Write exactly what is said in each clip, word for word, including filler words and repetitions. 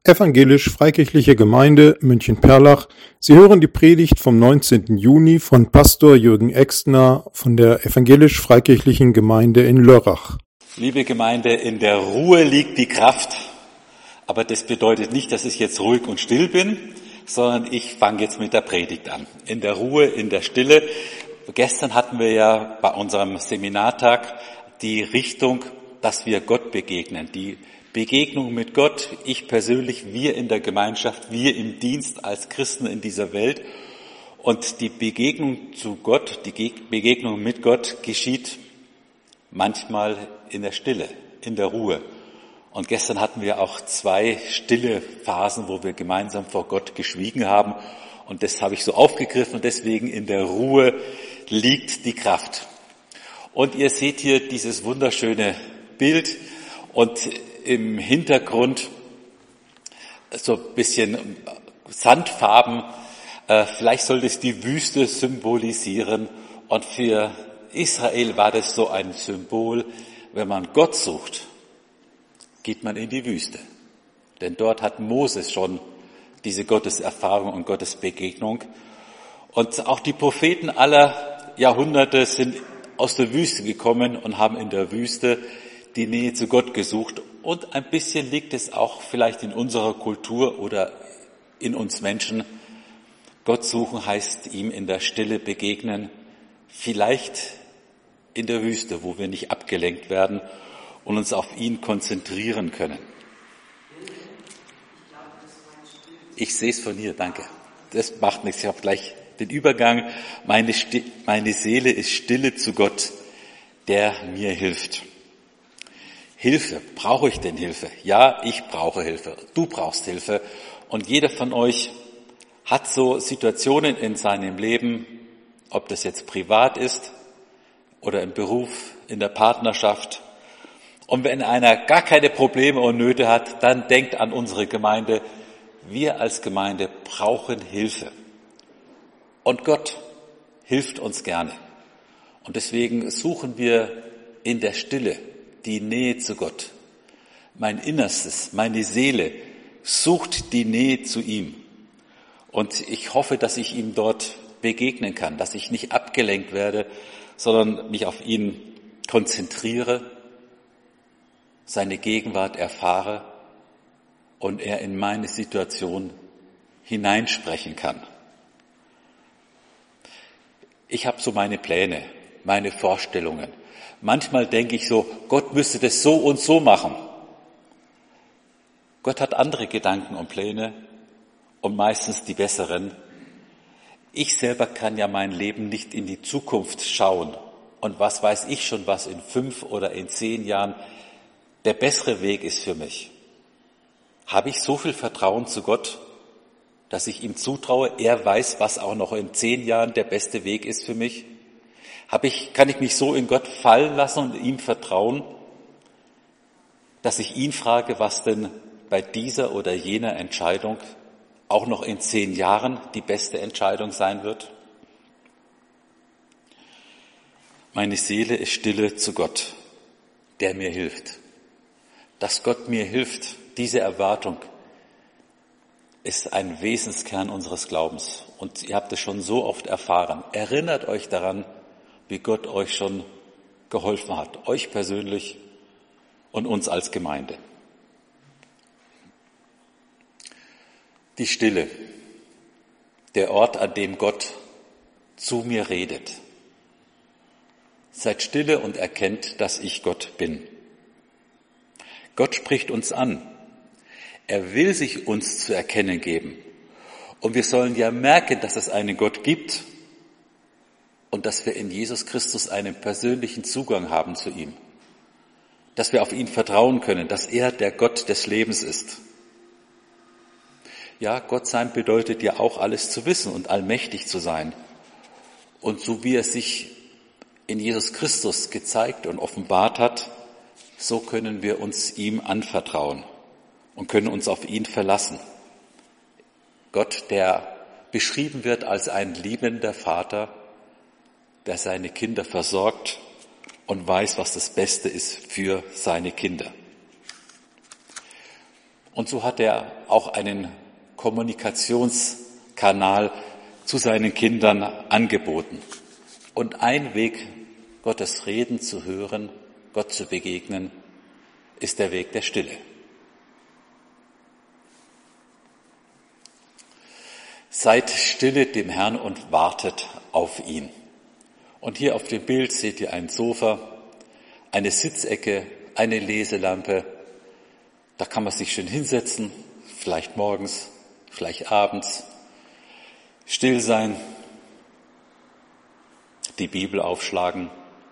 Evangelisch-Freikirchliche Gemeinde München-Perlach. Sie hören die Predigt vom neunzehnten Juni von Pastor Jürgen Exner von der Evangelisch-Freikirchlichen Gemeinde in Lörrach. Liebe Gemeinde, in der Ruhe liegt die Kraft. Aber das bedeutet nicht, dass ich jetzt ruhig und still bin, sondern ich fange jetzt mit der Predigt an. In der Ruhe, in der Stille. Gestern hatten wir ja bei unserem Seminartag die Richtung, dass wir Gott begegnen, die Begegnung mit Gott, ich persönlich, wir in der Gemeinschaft, wir im Dienst als Christen in dieser Welt. Und die Begegnung zu Gott, die Begegnung mit Gott geschieht manchmal in der Stille, in der Ruhe. Und gestern hatten wir auch zwei stille Phasen, wo wir gemeinsam vor Gott geschwiegen haben. Und das habe ich so aufgegriffen und deswegen in der Ruhe liegt die Kraft. Und ihr seht hier dieses wunderschöne Bild und im Hintergrund so ein bisschen Sandfarben. Vielleicht soll das die Wüste symbolisieren. Und für Israel war das so ein Symbol, wenn man Gott sucht, geht man in die Wüste. Denn dort hat Moses schon diese Gotteserfahrung und Gottesbegegnung. Und auch die Propheten aller Jahrhunderte sind aus der Wüste gekommen und haben in der Wüste die Nähe zu Gott gesucht. Und ein bisschen liegt es auch vielleicht in unserer Kultur oder in uns Menschen. Gott suchen heißt ihm in der Stille begegnen, vielleicht in der Wüste, wo wir nicht abgelenkt werden und uns auf ihn konzentrieren können. Ich sehe es von hier, danke. Das macht nichts, ich habe gleich den Übergang. Meine, Sti- meine Seele ist stille zu Gott, der mir hilft. Hilfe, brauche ich denn Hilfe? Ja, ich brauche Hilfe. Du brauchst Hilfe. Und jeder von euch hat so Situationen in seinem Leben, ob das jetzt privat ist oder im Beruf, in der Partnerschaft. Und wenn einer gar keine Probleme und Nöte hat, dann denkt an unsere Gemeinde. Wir als Gemeinde brauchen Hilfe. Und Gott hilft uns gerne. Und deswegen suchen wir in der Stille die Nähe zu Gott. Mein Innerstes, meine Seele sucht die Nähe zu ihm. Und ich hoffe, dass ich ihm dort begegnen kann, dass ich nicht abgelenkt werde, sondern mich auf ihn konzentriere, seine Gegenwart erfahre und er in meine Situation hineinsprechen kann. Ich habe so meine Pläne, meine Vorstellungen. Manchmal denke ich so, Gott müsste das so und so machen. Gott hat andere Gedanken und Pläne und meistens die besseren. Ich selber kann ja mein Leben nicht in die Zukunft schauen. Und was weiß ich schon, was in fünf oder in zehn Jahren der bessere Weg ist für mich. Habe ich so viel Vertrauen zu Gott, dass ich ihm zutraue, er weiß, was auch noch in zehn Jahren der beste Weg ist für mich? Habe ich, kann ich mich so in Gott fallen lassen und ihm vertrauen, dass ich ihn frage, was denn bei dieser oder jener Entscheidung auch noch in zehn Jahren die beste Entscheidung sein wird? Meine Seele ist stille zu Gott, der mir hilft. Dass Gott mir hilft, diese Erwartung ist ein Wesenskern unseres Glaubens. Und ihr habt es schon so oft erfahren. Erinnert euch daran, wie Gott euch schon geholfen hat, euch persönlich und uns als Gemeinde. Die Stille, der Ort, an dem Gott zu mir redet. Seid stille und erkennt, dass ich Gott bin. Gott spricht uns an. Er will sich uns zu erkennen geben. Und wir sollen ja merken, dass es einen Gott gibt und dass wir in Jesus Christus einen persönlichen Zugang haben zu ihm. Dass wir auf ihn vertrauen können, dass er der Gott des Lebens ist. Ja, Gott sein bedeutet ja auch alles zu wissen und allmächtig zu sein. Und so wie er sich in Jesus Christus gezeigt und offenbart hat, so können wir uns ihm anvertrauen und können uns auf ihn verlassen. Gott, der beschrieben wird als ein liebender Vater, der seine Kinder versorgt und weiß, was das Beste ist für seine Kinder. Und so hat er auch einen Kommunikationskanal zu seinen Kindern angeboten. Und ein Weg, Gottes Reden zu hören, Gott zu begegnen, ist der Weg der Stille. Seid stille dem Herrn und wartet auf ihn. Und hier auf dem Bild seht ihr ein Sofa, eine Sitzecke, eine Leselampe. Da kann man sich schön hinsetzen, vielleicht morgens, vielleicht abends, still sein, die Bibel aufschlagen,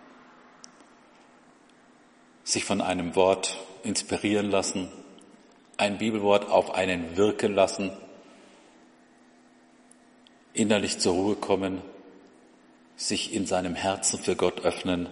sich von einem Wort inspirieren lassen, ein Bibelwort auf einen wirken lassen, innerlich zur Ruhe kommen, sich in seinem Herzen für Gott öffnen,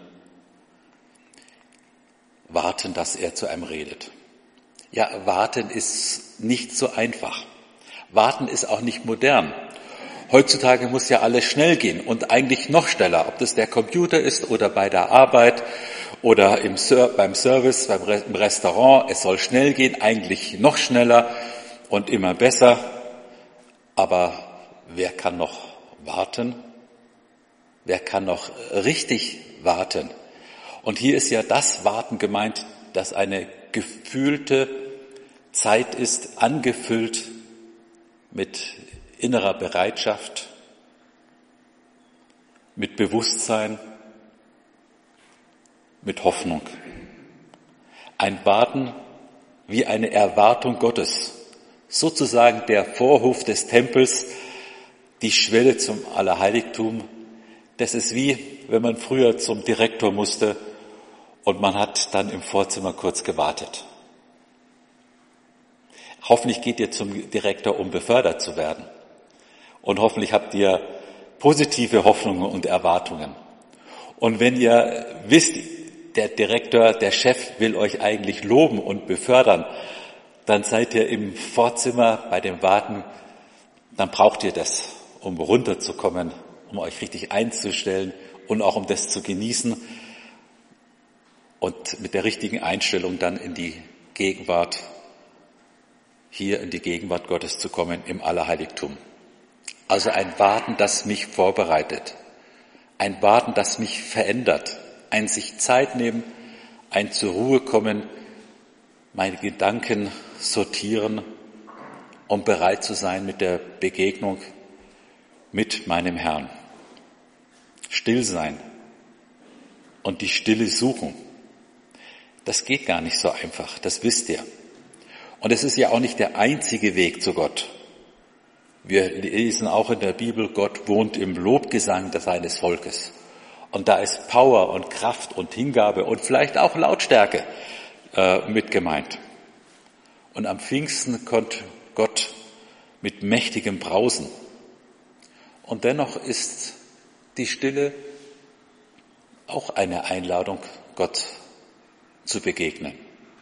warten, dass er zu einem redet. Ja, warten ist nicht so einfach. Warten ist auch nicht modern. Heutzutage muss ja alles schnell gehen und eigentlich noch schneller, ob das der Computer ist oder bei der Arbeit oder im Ser- beim Service, beim Re- im Restaurant. Es soll schnell gehen, eigentlich noch schneller und immer besser. Aber wer kann noch warten? Wer kann noch richtig warten? Und hier ist ja das Warten gemeint, dass eine gefühlte Zeit ist, angefüllt mit innerer Bereitschaft, mit Bewusstsein, mit Hoffnung. Ein Warten wie eine Erwartung Gottes, sozusagen der Vorhof des Tempels, die Schwelle zum Allerheiligtum. Das ist wie, wenn man früher zum Direktor musste und man hat dann im Vorzimmer kurz gewartet. Hoffentlich geht ihr zum Direktor, um befördert zu werden. Und hoffentlich habt ihr positive Hoffnungen und Erwartungen. Und wenn ihr wisst, der Direktor, der Chef will euch eigentlich loben und befördern, dann seid ihr im Vorzimmer bei dem Warten, dann braucht ihr das, um runterzukommen, um euch richtig einzustellen und auch um das zu genießen und mit der richtigen Einstellung dann in die Gegenwart, hier in die Gegenwart Gottes zu kommen im Allerheiligtum. Also ein Warten, das mich vorbereitet, ein Warten, das mich verändert, ein sich Zeit nehmen, ein zur Ruhe kommen, meine Gedanken sortieren, um bereit zu sein mit der Begegnung mit meinem Herrn. Still sein und die Stille suchen. Das geht gar nicht so einfach, das wisst ihr. Und es ist ja auch nicht der einzige Weg zu Gott. Wir lesen auch in der Bibel, Gott wohnt im Lobgesang seines Volkes. Und da ist Power und Kraft und Hingabe und vielleicht auch Lautstärke äh, mit gemeint. Und am Pfingsten kommt Gott mit mächtigem Brausen. Und dennoch ist die Stille auch eine Einladung, Gott zu begegnen.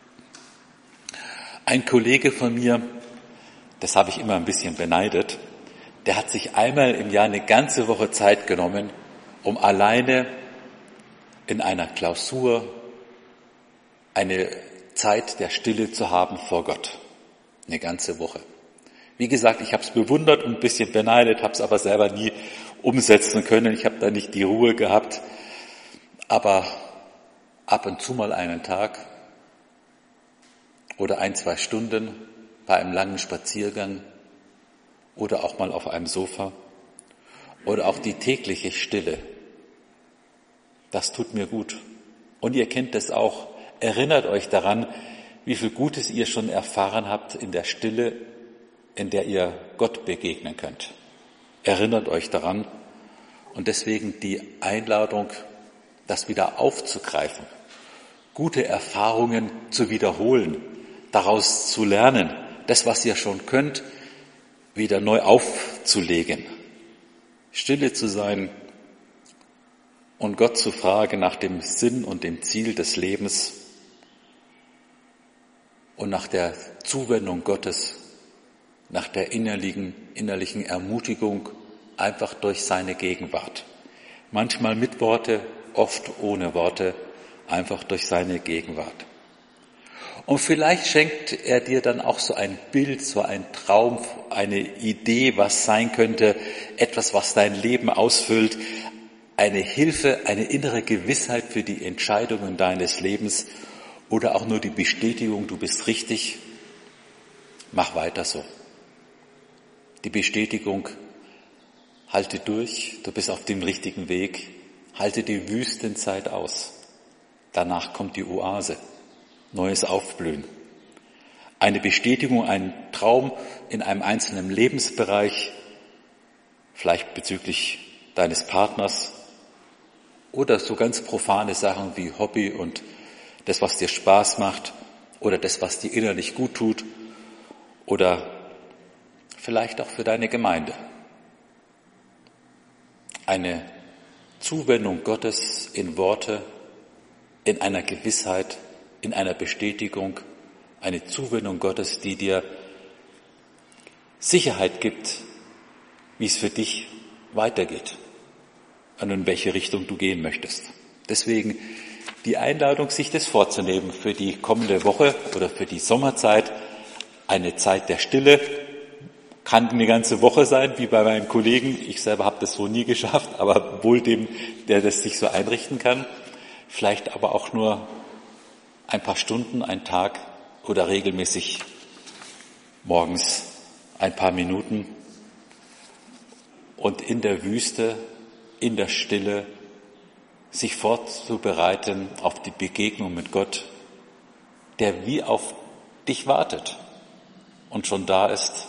Ein Kollege von mir, das habe ich immer ein bisschen beneidet, der hat sich einmal im Jahr eine ganze Woche Zeit genommen, um alleine in einer Klausur eine Zeit der Stille zu haben vor Gott. Eine ganze Woche. Wie gesagt, ich habe es bewundert und ein bisschen beneidet, habe es aber selber nie umsetzen können. Ich habe da nicht die Ruhe gehabt. Aber ab und zu mal einen Tag oder ein, zwei Stunden bei einem langen Spaziergang oder auch mal auf einem Sofa oder auch die tägliche Stille. Das tut mir gut. Und ihr kennt das auch. Erinnert euch daran, wie viel Gutes ihr schon erfahren habt in der Stille, in der ihr Gott begegnen könnt. Erinnert euch daran. Und deswegen die Einladung, das wieder aufzugreifen, gute Erfahrungen zu wiederholen, daraus zu lernen, das, was ihr schon könnt, wieder neu aufzulegen, stille zu sein und Gott zu fragen nach dem Sinn und dem Ziel des Lebens und nach der Zuwendung Gottes, nach der innerlichen, innerlichen Ermutigung, einfach durch seine Gegenwart. Manchmal mit Worte, oft ohne Worte, einfach durch seine Gegenwart. Und vielleicht schenkt er dir dann auch so ein Bild, so ein Traum, eine Idee, was sein könnte, etwas, was dein Leben ausfüllt, eine Hilfe, eine innere Gewissheit für die Entscheidungen deines Lebens oder auch nur die Bestätigung, du bist richtig, mach weiter so. Die Bestätigung, halte durch, du bist auf dem richtigen Weg, halte die Wüstenzeit aus. Danach kommt die Oase, neues Aufblühen. Eine Bestätigung, ein Traum in einem einzelnen Lebensbereich, vielleicht bezüglich deines Partners oder so ganz profane Sachen wie Hobby und das, was dir Spaß macht oder das, was dir innerlich gut tut oder vielleicht auch für deine Gemeinde. Eine Zuwendung Gottes in Worte, in einer Gewissheit, in einer Bestätigung, eine Zuwendung Gottes, die dir Sicherheit gibt, wie es für dich weitergeht und in welche Richtung du gehen möchtest. Deswegen die Einladung, sich das vorzunehmen für die kommende Woche oder für die Sommerzeit, eine Zeit der Stille, kann eine ganze Woche sein, wie bei meinem Kollegen. Ich selber habe das so nie geschafft, aber wohl dem, der das sich so einrichten kann. Vielleicht aber auch nur ein paar Stunden, ein Tag oder regelmäßig morgens ein paar Minuten und in der Wüste, in der Stille sich vorzubereiten auf die Begegnung mit Gott, der wie auf dich wartet und schon da ist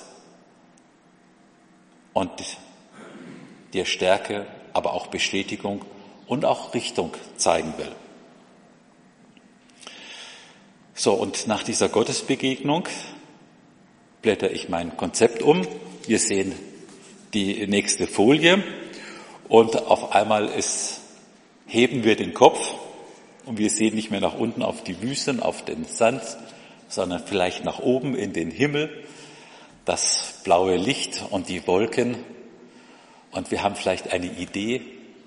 und dir Stärke, aber auch Bestätigung und auch Richtung zeigen will. So, und nach dieser Gottesbegegnung blätter ich mein Konzept um. Wir sehen die nächste Folie und auf einmal ist, heben wir den Kopf und wir sehen nicht mehr nach unten auf die Wüsten, auf den Sand, sondern vielleicht nach oben in den Himmel, das blaue Licht und die Wolken und wir haben vielleicht eine Idee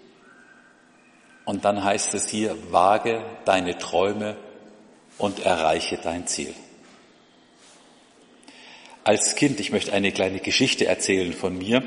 und dann heißt es hier, wage deine Träume und erreiche dein Ziel. Als Kind, ich möchte eine kleine Geschichte erzählen von mir.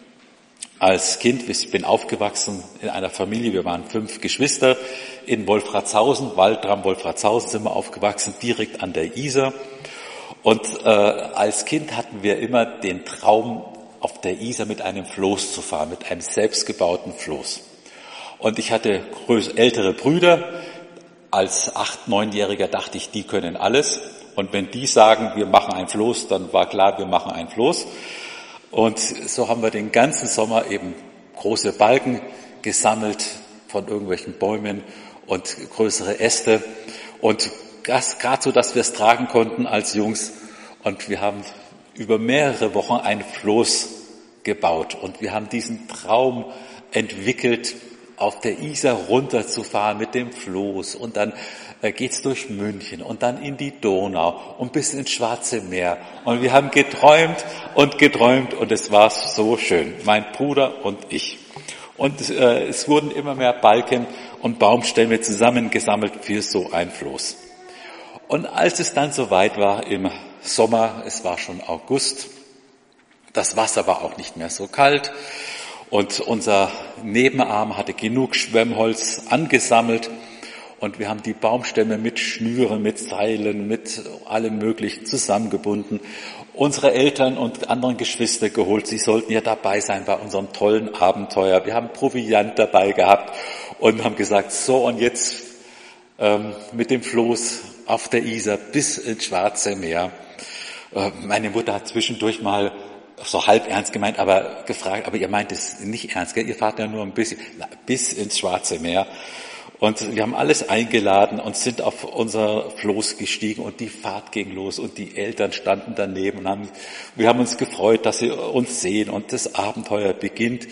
Als Kind, ich bin aufgewachsen in einer Familie, wir waren fünf Geschwister in Wolfratshausen, Waldram Wolfratshausen sind wir aufgewachsen, direkt an der Isar. Und äh, als Kind hatten wir immer den Traum, auf der Isar mit einem Floß zu fahren, mit einem selbstgebauten Floß. Und ich hatte größ- ältere Brüder. Als acht-, neunjähriger dachte ich, die können alles. Und wenn die sagen, wir machen ein Floß, dann war klar, wir machen ein Floß. Und so haben wir den ganzen Sommer eben große Balken gesammelt von irgendwelchen Bäumen und größere Äste. Und gerade so, dass wir es tragen konnten als Jungs. Und wir haben über mehrere Wochen ein Floß gebaut. Und wir haben diesen Traum entwickelt, auf der Isar runterzufahren mit dem Floß und dann äh, geht's durch München und dann in die Donau und bis ins Schwarze Meer. Und wir haben geträumt und geträumt und es war so schön, mein Bruder und ich. Und äh, es wurden immer mehr Balken und Baumstämme zusammengesammelt für so ein Floß. Und als es dann soweit war im Sommer, es war schon August, das Wasser war auch nicht mehr so kalt, und unser Nebenarm hatte genug Schwemmholz angesammelt und wir haben die Baumstämme mit Schnüren, mit Seilen, mit allem Möglichen zusammengebunden. Unsere Eltern und anderen Geschwister geholt, sie sollten ja dabei sein bei unserem tollen Abenteuer. Wir haben Proviant dabei gehabt und haben gesagt, so und jetzt ähm, mit dem Floß auf der Isar bis ins Schwarze Meer. Äh, meine Mutter hat zwischendurch mal so halb ernst gemeint, aber gefragt, aber ihr meint es nicht ernst, gell? Ihr fahrt ja nur ein bisschen, na, bis ins Schwarze Meer. Und wir haben alles eingeladen und sind auf unser Floß gestiegen und die Fahrt ging los und die Eltern standen daneben und haben, wir haben uns gefreut, dass sie uns sehen und das Abenteuer beginnt,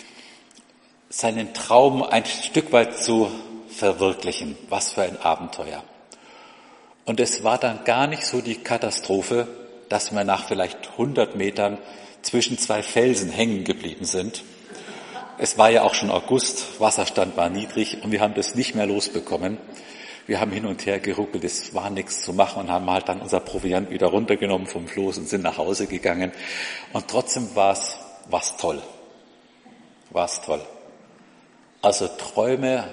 seinen Traum ein Stück weit zu verwirklichen. Was für ein Abenteuer. Und es war dann gar nicht so die Katastrophe, dass wir nach vielleicht hundert Metern zwischen zwei Felsen hängen geblieben sind. Es war ja auch schon August, Wasserstand war niedrig und wir haben das nicht mehr losbekommen. Wir haben hin und her geruckelt, es war nichts zu machen und haben halt dann unser Proviant wieder runtergenommen vom Floß und sind nach Hause gegangen. Und trotzdem war es was toll. War es toll. Also Träume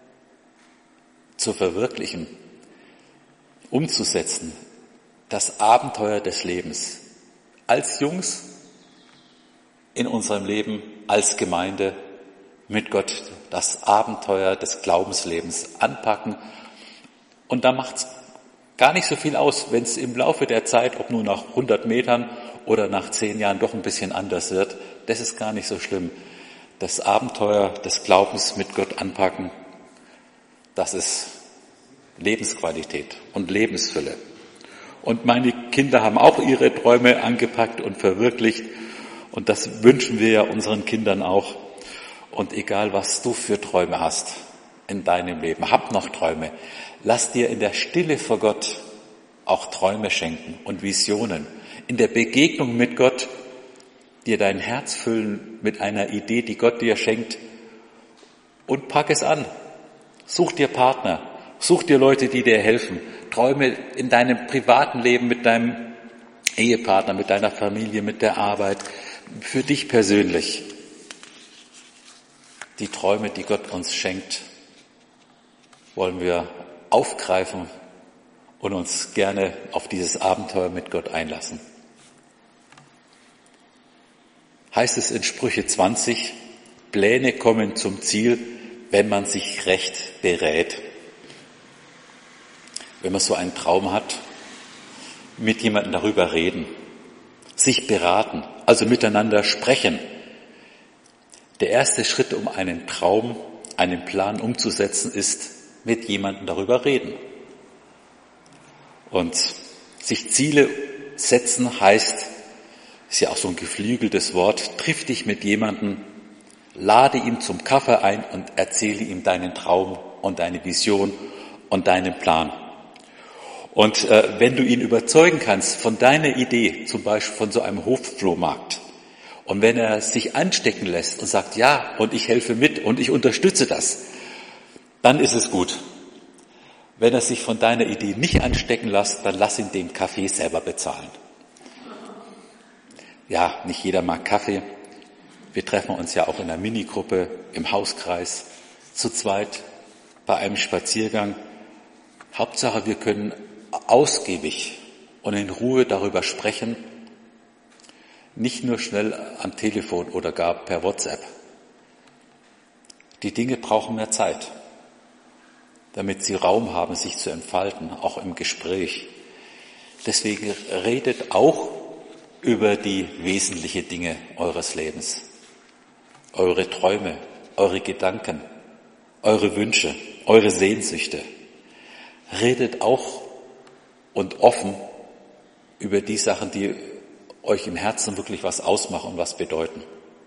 zu verwirklichen, umzusetzen, das Abenteuer des Lebens. Als Jungs in unserem Leben, als Gemeinde, mit Gott das Abenteuer des Glaubenslebens anpacken. Und da macht es gar nicht so viel aus, wenn es im Laufe der Zeit, ob nur nach hundert Metern oder nach zehn Jahren doch ein bisschen anders wird. Das ist gar nicht so schlimm. Das Abenteuer des Glaubens mit Gott anpacken, das ist Lebensqualität und Lebensfülle. Und meine Kinder haben auch ihre Träume angepackt und verwirklicht. Und das wünschen wir ja unseren Kindern auch. Und egal, was du für Träume hast in deinem Leben, hab noch Träume. Lass dir in der Stille vor Gott auch Träume schenken und Visionen. In der Begegnung mit Gott dir dein Herz füllen mit einer Idee, die Gott dir schenkt. Und pack es an. Such dir Partner. Such dir Leute, die dir helfen. Träume in deinem privaten Leben mit deinem Ehepartner, mit deiner Familie, mit der Arbeit, für dich persönlich. Die Träume, die Gott uns schenkt, wollen wir aufgreifen und uns gerne auf dieses Abenteuer mit Gott einlassen. Heißt es in Sprüche zwanzig, Pläne kommen zum Ziel, wenn man sich recht berät. Wenn man so einen Traum hat, mit jemandem darüber reden, sich beraten, also miteinander sprechen. Der erste Schritt, um einen Traum, einen Plan umzusetzen, ist, mit jemandem darüber reden. Und sich Ziele setzen heißt, ist ja auch so ein geflügeltes Wort, triff dich mit jemandem, lade ihn zum Kaffee ein und erzähle ihm deinen Traum und deine Vision und deinen Plan. Und äh, wenn du ihn überzeugen kannst von deiner Idee, zum Beispiel von so einem Hofflohmarkt, und wenn er sich anstecken lässt und sagt, ja, und ich helfe mit und ich unterstütze das, dann ist es gut. Wenn er sich von deiner Idee nicht anstecken lässt, dann lass ihn den Kaffee selber bezahlen. Ja, nicht jeder mag Kaffee. Wir treffen uns ja auch in einer Minigruppe im Hauskreis, zu zweit, bei einem Spaziergang. Hauptsache, wir können ausgiebig und in Ruhe darüber sprechen, nicht nur schnell am Telefon oder gar per WhatsApp. Die Dinge brauchen mehr Zeit, damit sie Raum haben, sich zu entfalten, auch im Gespräch. Deswegen redet auch über die wesentlichen Dinge eures Lebens, eure Träume, eure Gedanken, eure Wünsche, eure Sehnsüchte. Redet auch und offen über die Sachen, die euch im Herzen wirklich was ausmachen und was bedeuten.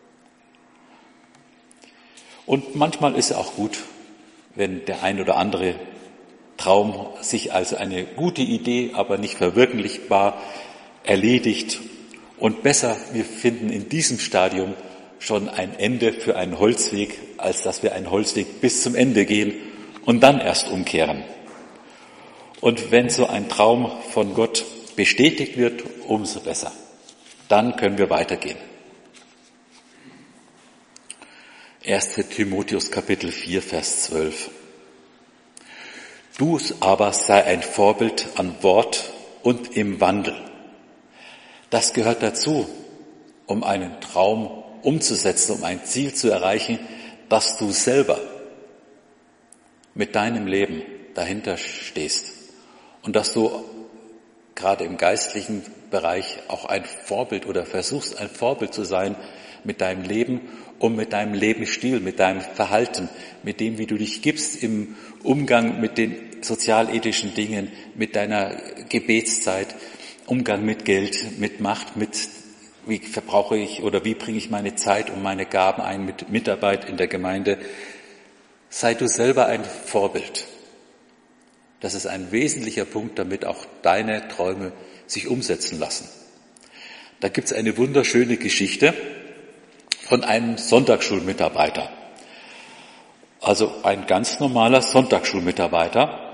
Und manchmal ist es auch gut, wenn der ein oder andere Traum sich als eine gute Idee, aber nicht verwirklichbar erledigt. Und besser, wir finden in diesem Stadium schon ein Ende für einen Holzweg, als dass wir einen Holzweg bis zum Ende gehen und dann erst umkehren. Und wenn so ein Traum von Gott bestätigt wird, umso besser. Dann können wir weitergehen. erster Timotheus Kapitel vier, Vers zwölf. Du aber sei ein Vorbild an Wort und im Wandel. Das gehört dazu, um einen Traum umzusetzen, um ein Ziel zu erreichen, dass du selber mit deinem Leben dahinter stehst und dass du gerade im geistlichen Bereich auch ein Vorbild oder versuchst, ein Vorbild zu sein mit deinem Leben und mit deinem Lebensstil, mit deinem Verhalten, mit dem, wie du dich gibst im Umgang mit den sozialethischen Dingen, mit deiner Gebetszeit, Umgang mit Geld, mit Macht, mit wie verbrauche ich oder wie bringe ich meine Zeit und meine Gaben ein mit Mitarbeit in der Gemeinde. Sei du selber ein Vorbild. Das ist ein wesentlicher Punkt, damit auch deine Träume sich umsetzen lassen. Da gibt es eine wunderschöne Geschichte von einem Sonntagsschulmitarbeiter. Also ein ganz normaler Sonntagsschulmitarbeiter,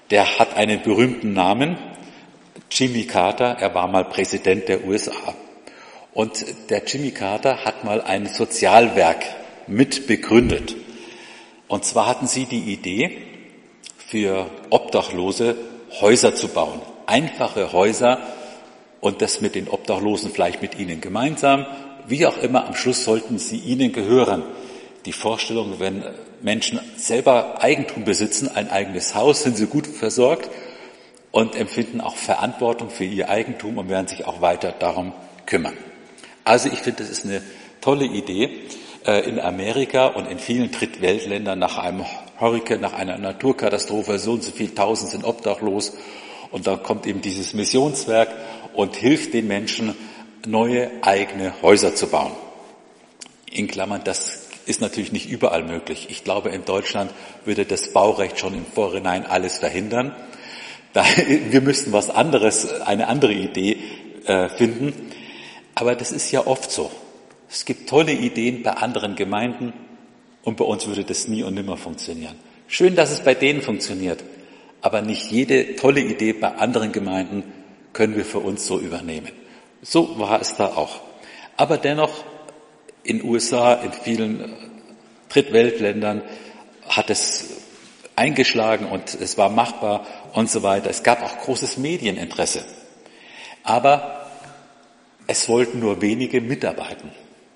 der hat einen berühmten Namen, Jimmy Carter, er war mal Präsident der U S A. Und der Jimmy Carter hat mal ein Sozialwerk mit begründet. Und zwar hatten sie die Idee, für Obdachlose Häuser zu bauen. Einfache Häuser und das mit den Obdachlosen vielleicht mit ihnen gemeinsam. Wie auch immer, am Schluss sollten sie ihnen gehören. Die Vorstellung, wenn Menschen selber Eigentum besitzen, ein eigenes Haus, sind sie gut versorgt und empfinden auch Verantwortung für ihr Eigentum und werden sich auch weiter darum kümmern. Also ich finde, das ist eine tolle Idee. In Amerika und in vielen Drittweltländern nach einem Hurrikan, nach einer Naturkatastrophe, so und so viel Tausend sind obdachlos. Und dann kommt eben dieses Missionswerk und hilft den Menschen, neue eigene Häuser zu bauen. In Klammern, das ist natürlich nicht überall möglich. Ich glaube, in Deutschland würde das Baurecht schon im Vorhinein alles verhindern. Wir müssten was anderes, eine andere Idee äh, finden. Aber das ist ja oft so. Es gibt tolle Ideen bei anderen Gemeinden und bei uns würde das nie und nimmer funktionieren. Schön, dass es bei denen funktioniert, aber nicht jede tolle Idee bei anderen Gemeinden können wir für uns so übernehmen. So war es da auch. Aber dennoch, in den U S A, in vielen Drittweltländern hat es eingeschlagen und es war machbar und so weiter. Es gab auch großes Medieninteresse. Aber es wollten nur wenige mitarbeiten.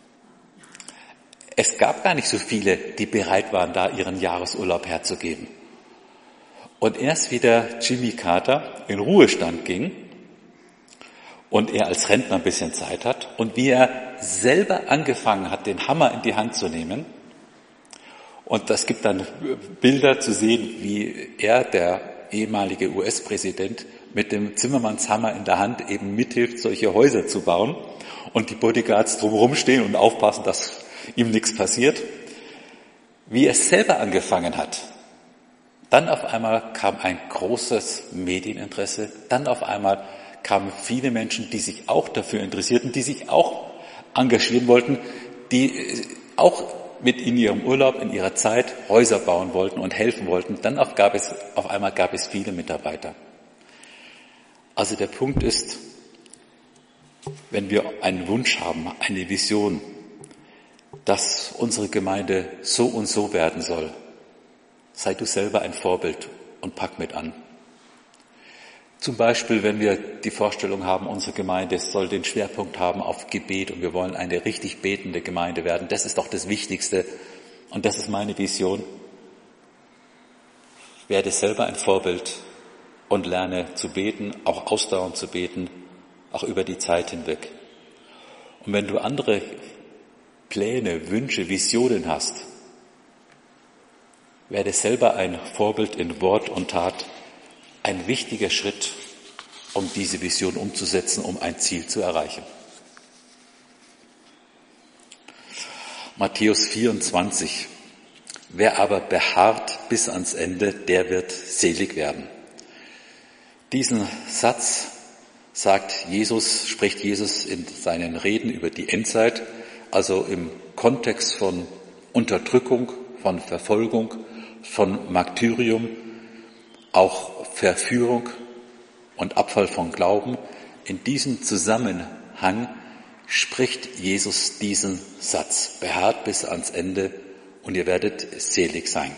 Es gab gar nicht so viele, die bereit waren, da ihren Jahresurlaub herzugeben. Und erst wie der Jimmy Carter in Ruhestand ging und er als Rentner ein bisschen Zeit hat und wie er selber angefangen hat, den Hammer in die Hand zu nehmen, und es gibt dann Bilder zu sehen, wie er, der ehemalige U S-Präsident, mit dem Zimmermannshammer in der Hand eben mithilft, solche Häuser zu bauen und die Bodyguards drumherum stehen und aufpassen, dass ihm nichts passiert, wie er selber angefangen hat. Dann auf einmal kam ein großes Medieninteresse, dann auf einmal kamen viele Menschen, die sich auch dafür interessierten, die sich auch engagieren wollten, die auch mit in ihrem Urlaub, in ihrer Zeit Häuser bauen wollten und helfen wollten. Dann auf, gab es, auf einmal gab es viele Mitarbeiter. Also der Punkt ist, wenn wir einen Wunsch haben, eine Vision, dass unsere Gemeinde so und so werden soll, sei du selber ein Vorbild und pack mit an. Zum Beispiel, wenn wir die Vorstellung haben, unsere Gemeinde soll den Schwerpunkt haben auf Gebet und wir wollen eine richtig betende Gemeinde werden. Das ist doch das Wichtigste und das ist meine Vision. Werde selber ein Vorbild und lerne zu beten, auch ausdauernd zu beten, auch über die Zeit hinweg. Und wenn du andere Pläne, Wünsche, Visionen hast, werde selber ein Vorbild in Wort und Tat, ein wichtiger Schritt, um diese Vision umzusetzen, um ein Ziel zu erreichen. Matthäus vierundzwanzig. Wer aber beharrt bis ans Ende, der wird selig werden. Diesen Satz sagt Jesus, spricht Jesus in seinen Reden über die Endzeit, also im Kontext von Unterdrückung, von Verfolgung, von Martyrium, auch Verführung und Abfall von Glauben. In diesem Zusammenhang spricht Jesus diesen Satz: Beharrt bis ans Ende und ihr werdet selig sein.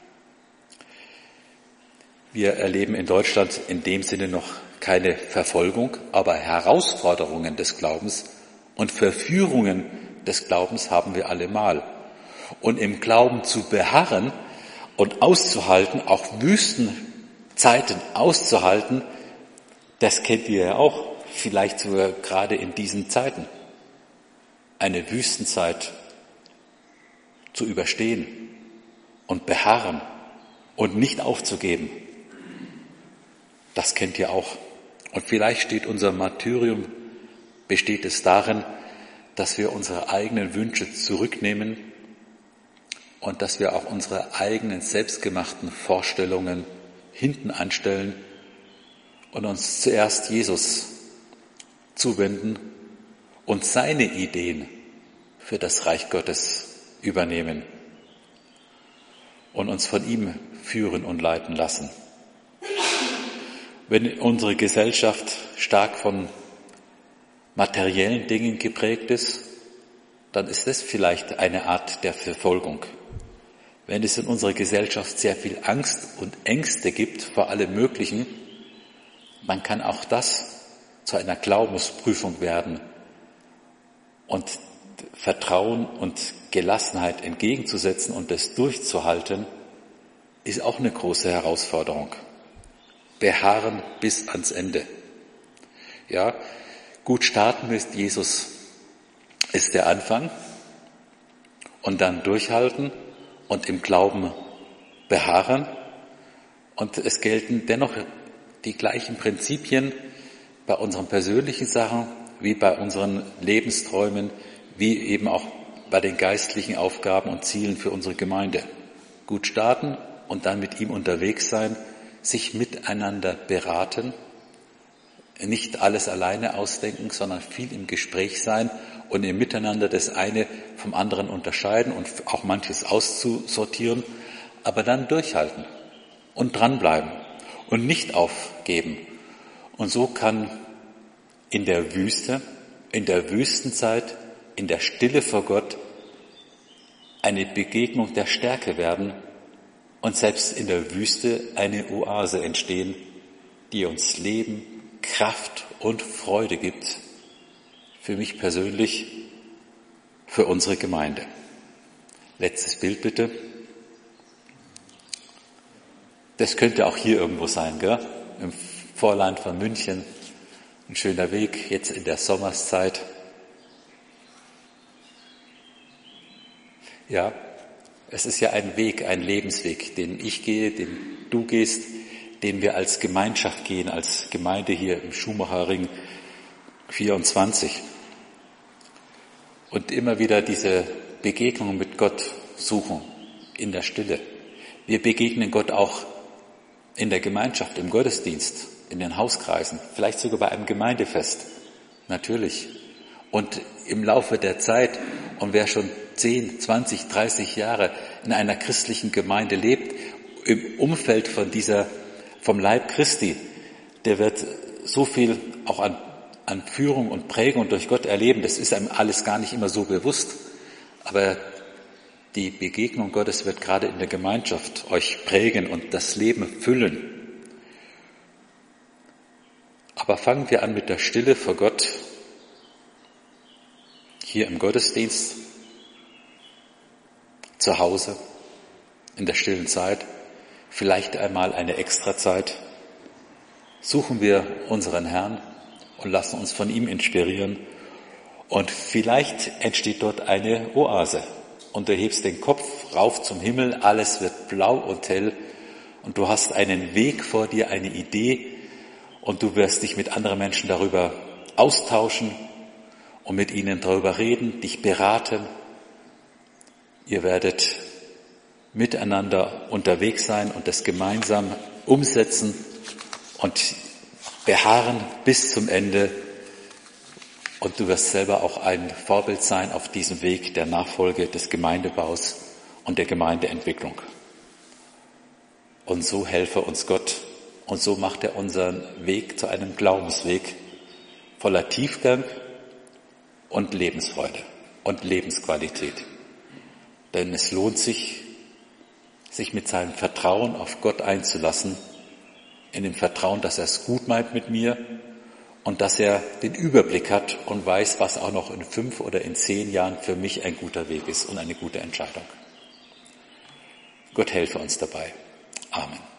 Wir erleben in Deutschland in dem Sinne noch keine Verfolgung, aber Herausforderungen des Glaubens und Verführungen des Glaubens haben wir allemal. Und im Glauben zu beharren und auszuhalten, auch Wüstenzeiten auszuhalten, das kennt ihr ja auch, vielleicht sogar gerade in diesen Zeiten. Eine Wüstenzeit zu überstehen und beharren und nicht aufzugeben, das kennt ihr auch. Und vielleicht steht unser Martyrium, besteht es darin, dass wir unsere eigenen Wünsche zurücknehmen und dass wir auch unsere eigenen selbstgemachten Vorstellungen hinten anstellen und uns zuerst Jesus zuwenden und seine Ideen für das Reich Gottes übernehmen und uns von ihm führen und leiten lassen. Wenn unsere Gesellschaft stark von materiellen Dingen geprägt ist, dann ist das vielleicht eine Art der Verfolgung. Wenn es in unserer Gesellschaft sehr viel Angst und Ängste gibt vor allem Möglichen, dann kann auch das zu einer Glaubensprüfung werden. Und Vertrauen und Gelassenheit entgegenzusetzen und das durchzuhalten, ist auch eine große Herausforderung. Beharren bis ans Ende. Ja, gut starten mit Jesus ist der Anfang und dann durchhalten und im Glauben beharren. Und es gelten dennoch die gleichen Prinzipien bei unseren persönlichen Sachen wie bei unseren Lebensträumen, wie eben auch bei den geistlichen Aufgaben und Zielen für unsere Gemeinde. Gut starten und dann mit ihm unterwegs sein, sich miteinander beraten, nicht alles alleine ausdenken, sondern viel im Gespräch sein und im Miteinander das eine vom anderen unterscheiden und auch manches auszusortieren, aber dann durchhalten und dranbleiben und nicht aufgeben. Und so kann in der Wüste, in der Wüstenzeit, in der Stille vor Gott eine Begegnung der Stärke werden und selbst in der Wüste eine Oase entstehen, die uns Leben, Kraft und Freude gibt. Für mich persönlich, für unsere Gemeinde. Letztes Bild bitte. Das könnte auch hier irgendwo sein, gell? Im Vorland von München. Ein schöner Weg, jetzt in der Sommerszeit. Ja, es ist ja ein Weg, ein Lebensweg, den ich gehe, den du gehst, den wir als Gemeinschaft gehen, als Gemeinde hier im Schumacherring vierundzwanzig. Und immer wieder diese Begegnung mit Gott suchen, in der Stille. Wir begegnen Gott auch in der Gemeinschaft, im Gottesdienst, in den Hauskreisen, vielleicht sogar bei einem Gemeindefest, natürlich. Und im Laufe der Zeit, und wer schon zehn, zwanzig, dreißig Jahre in einer christlichen Gemeinde lebt, im Umfeld von dieser, vom Leib Christi, der wird so viel auch an, an Führung und Prägung durch Gott erleben, das ist einem alles gar nicht immer so bewusst. Aber die Begegnung Gottes wird gerade in der Gemeinschaft euch prägen und das Leben füllen. Aber fangen wir an mit der Stille vor Gott, hier im Gottesdienst, zu Hause, in der stillen Zeit, vielleicht einmal eine Extrazeit. Suchen wir unseren Herrn und lassen uns von ihm inspirieren. Und vielleicht entsteht dort eine Oase. Und du hebst den Kopf rauf zum Himmel, alles wird blau und hell. Und du hast einen Weg vor dir, eine Idee. Und du wirst dich mit anderen Menschen darüber austauschen und mit ihnen darüber reden, dich beraten. Ihr werdet miteinander unterwegs sein und das gemeinsam umsetzen und beharren bis zum Ende. Und du wirst selber auch ein Vorbild sein auf diesem Weg der Nachfolge des Gemeindebaus und der Gemeindeentwicklung. Und so helfe uns Gott und so macht er unseren Weg zu einem Glaubensweg voller Tiefgang und Lebensfreude und Lebensqualität. Denn es lohnt sich, sich mit seinem Vertrauen auf Gott einzulassen, in dem Vertrauen, dass er es gut meint mit mir und dass er den Überblick hat und weiß, was auch noch in fünf oder in zehn Jahren für mich ein guter Weg ist und eine gute Entscheidung. Gott helfe uns dabei. Amen.